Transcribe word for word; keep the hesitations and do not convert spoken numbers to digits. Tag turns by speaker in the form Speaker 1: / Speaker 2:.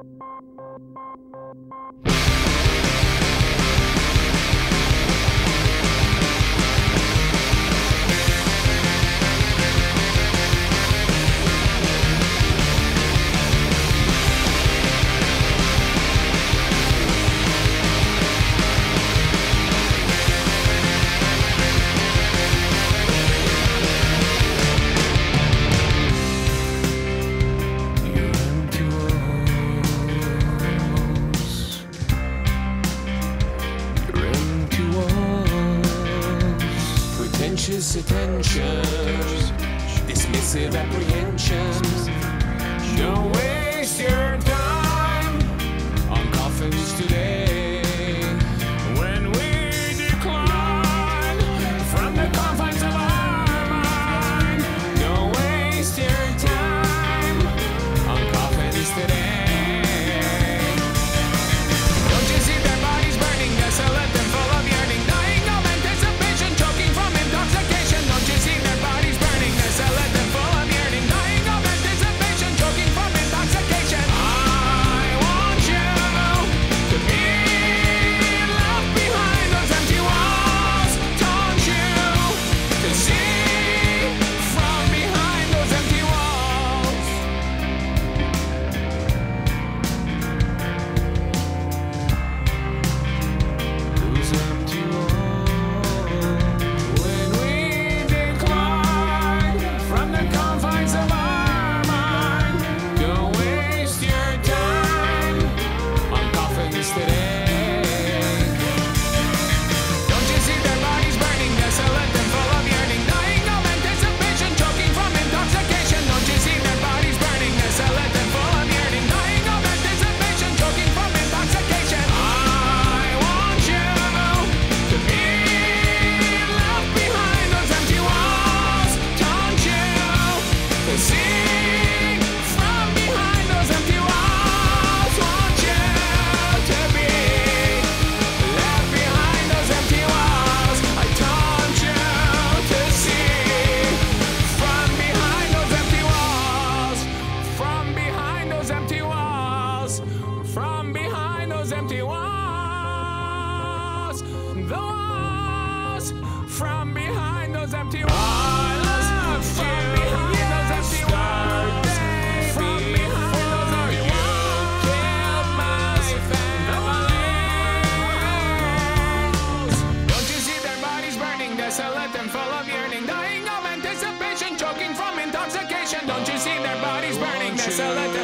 Speaker 1: Pretentious attention, dismissive apprehension. Don't waste your time on coffins today. When we decline from the confines of our mind, don't waste your time on coffins today. Don't you see their bodies burning, desolate and full of yearning, dying of anticipation, choking from intoxication. Don't you see their bodies burning, desolate and full of yearning, dying of anticipation, choking from intoxication. I want you to be left behind those empty walls. Don't you to see from behind those empty walls. Those empty walls. When we decline from the confines of our mind, don't waste your time on coffins today. Don't you see their bodies burning, desolate and full of yearning, dying of anticipation, choking from intoxication. Don't you see their bodies burning, desolate and full of yearning, dying of anticipation, choking from intoxication. I want you to be left behind those empty walls. Don't you to see from behind those empty walls. Want you to be left behind those empty walls. I want you to see from behind those empty walls. From behind those empty walls. From behind those empty walls. The walls. From behind those empty walls. From behind those empty walls. From behind those empty walls. Don't you see their bodies burning, desolate and full of yearning, dying of anticipation, choking from intoxication. Don't you see their bodies burning, desolate